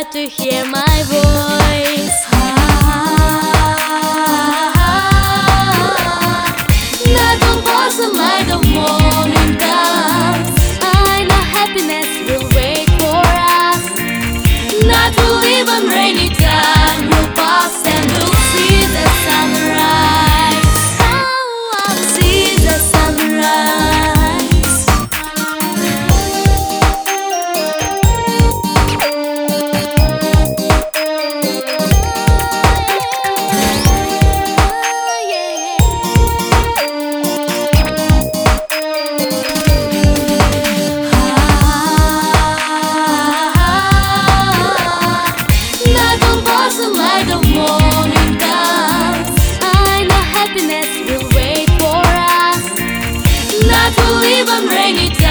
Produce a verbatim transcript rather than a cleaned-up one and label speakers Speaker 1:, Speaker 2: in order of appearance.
Speaker 1: glad to hear my voice. Night will pass and light of morning comes. I know happiness will wait for us. Night will leave and rainy time will pass and we'll see the sunrise. Oh, I'll see the sunrise. The light of morning comes. I know happiness will wait for us. Night will leave and rainy time